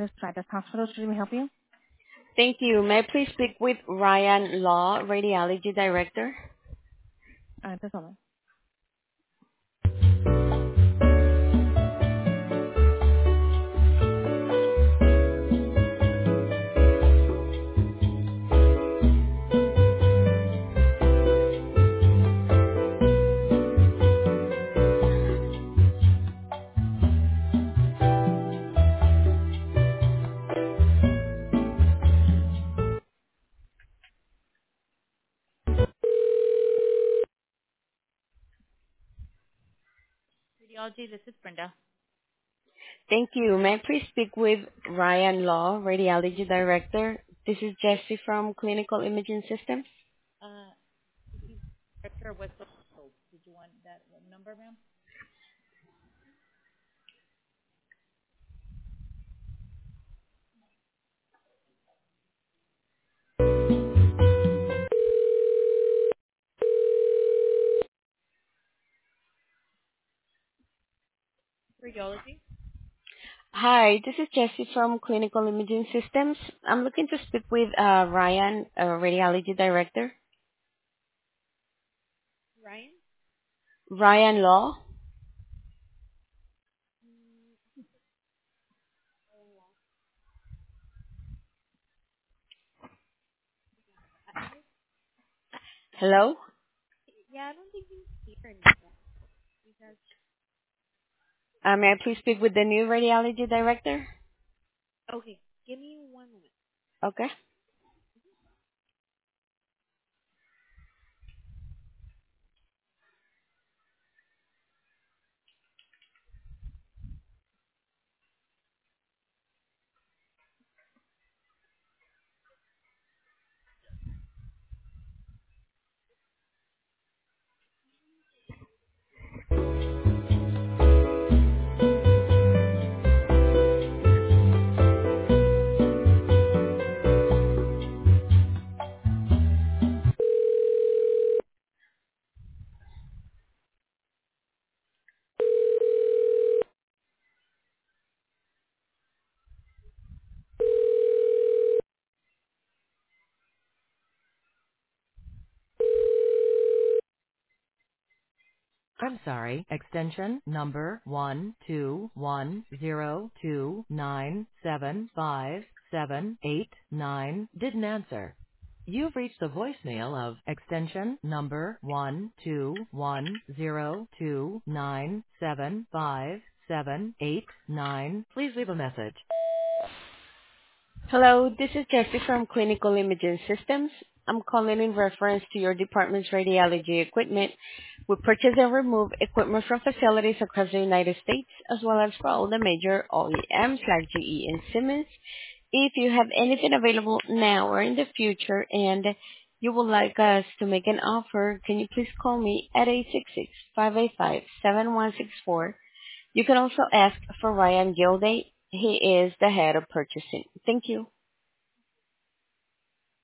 is Trident Hospital. Should we help you? Thank you. May I please speak with Ryan Law, Radiology Director? Just a moment. Radiology, this is Brenda. Thank you. May I please speak with Ryan Law, Radiology Director? This is Jessie from Clinical Imaging Systems. Director, what's the code? Did you want that number, ma'am? Radiology? Hi, this is Jessie from Clinical Imaging Systems. I'm looking to speak with Ryan, Radiology Director. Ryan? Ryan Law. Hello? Yeah, I don't think he's here anymore. Because, May I please speak with the new Radiology Director? okay, give me 1 moment. Okay. I'm sorry, extension number 12102975789 didn't answer. You've reached the voicemail of extension number 12102975789. Please leave a message. Hello, this is Jessie from Clinical Imaging Systems. I'm calling in reference to your department's radiology equipment. We purchase and remove equipment from facilities across the United States, as well as for all the major OEMs like GE and Siemens. If you have anything available now or in the future and you would like us to make an offer, can you please call me at 866-585-7164. You can also ask for Ryan Gilday. He is the head of purchasing. Thank you.